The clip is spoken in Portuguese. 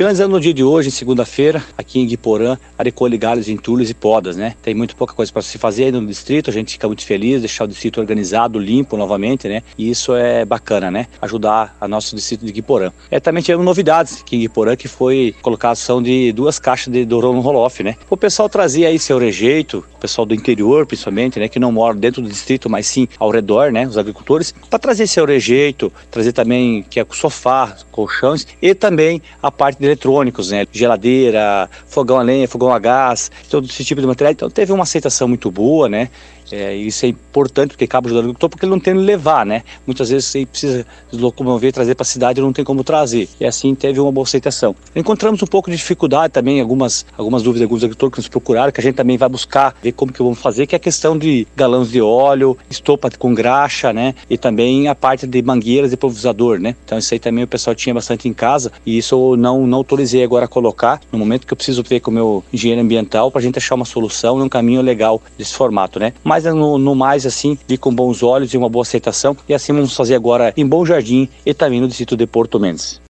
Finalizando no dia de hoje, segunda-feira, aqui em Guiporã, a recolhe galhos, entulhos e podas, né? Tem muito pouca coisa para se fazer aí no distrito, a gente fica muito feliz, deixar o distrito organizado, limpo novamente, né? E isso é bacana, né? Ajudar a nosso distrito de Guiporã. Também tivemos novidades aqui em Guiporã, que foi colocar a ação de 2 caixas de Doron Roloff, né? O pessoal trazia aí seu rejeito, o pessoal do interior principalmente, né? Que não mora dentro do distrito, mas sim ao redor, né? Os agricultores, para trazer seu rejeito, trazer também que é o sofá, colchões e também a parte de eletrônicos, né? Geladeira, fogão a lenha, fogão a gás, todo esse tipo de material. Então teve uma aceitação muito boa, né? Isso é importante porque acaba ajudando o agricultor, porque ele não tem onde levar, né? Muitas vezes você precisa locomover, trazer para a cidade e não tem como trazer. E assim teve uma boa aceitação. Encontramos um pouco de dificuldade também, algumas dúvidas, alguns agricultores que nos procuraram, que a gente também vai buscar ver como que vamos fazer, que é a questão de galões de óleo, estopa com graxa, né? E também a parte de mangueiras e pulverizador, né? Então isso aí também o pessoal tinha bastante em casa e isso eu não autorizei agora a colocar, no momento que eu preciso ver com o meu engenheiro ambiental para a gente achar uma solução e um caminho legal desse formato, né? Mas no mais, assim, vi com bons olhos e uma boa aceitação. E assim vamos fazer agora em Bom Jardim e também no distrito de Porto Mendes.